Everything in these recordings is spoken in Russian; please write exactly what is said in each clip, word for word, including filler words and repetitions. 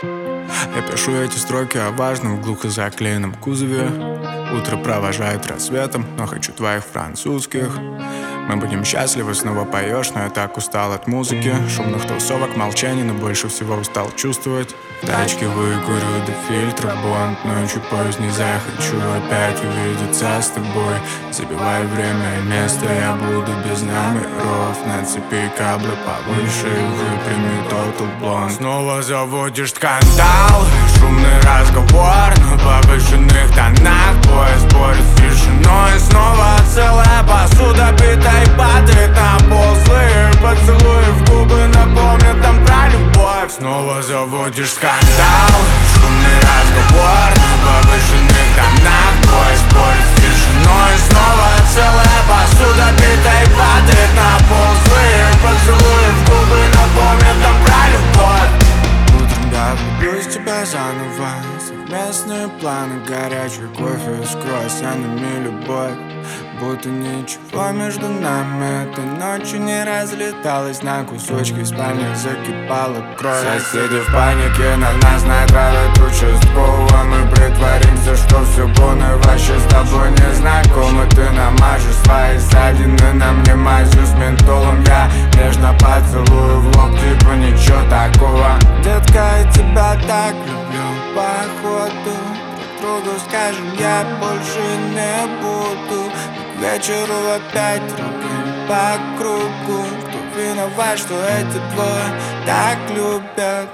Я пишу эти строки о важном в глухо заклеенном кузове. Утро провожает рассветом, но хочу твоих французских. Мы будем счастливы, снова поешь, но я так устал от музыки, шумных тусовок, молчаний, но больше всего устал чувствовать. В тачке выкурю до фильтра блонд, ночью поздней захочу опять увидеться с тобой. Забивай время и место, я буду без номеров. Нацепи каблы повыше и выпрями тотал блонд. Снова заводишь скандал, шумный разговор на повышенных тонах. Двое спорят с тишиной, снова целая посуда бита и падает на пол. Злые поцелуи в губы напомнят нам про любовь. Снова заводишь скандал, шумный разговор на повышенных тонах. Двое спорят с тишиной, снова целая посуда бита и падает на пол. Злые поцелуи в губы напомнят нам про любовь. Утром я влюблюсь в тебя заново. Совместные планы, горячий кофе с круассанами, любовь. Будто ничего между нами этой ночью не разлеталось на кусочки. В спальне закипала кровь. Соседи в панике, на нас натравят участкового. Мы притворимся, что все было вообще с тобой не знакомы. Ты намажешь свои ссадины на мне мазью с ментолом. Я нежно поцелую в лоб, типа ничего такого. Детка, я тебя так люблю, походу. Другу скажем, я больше не буду. К вечеру опять руки по кругу. Кто виноват, что эти двое так любят?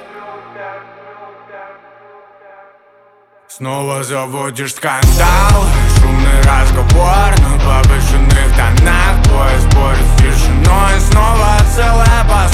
Снова заводишь скандал, шумный разговор на повышенных тонах. Двое спорят с тишиной, снова целая посуда.